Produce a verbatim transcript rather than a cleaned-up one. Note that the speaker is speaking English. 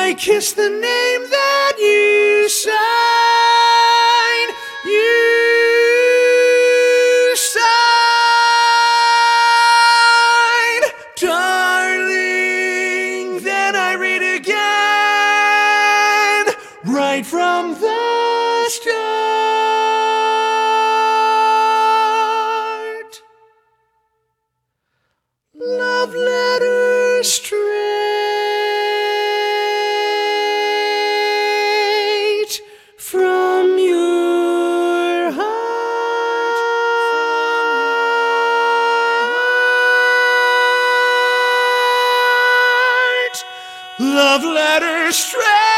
I kiss the name that you sign. You sign, darling. Then I read again, right from the start. Love letters straight from your heart. Love letters straight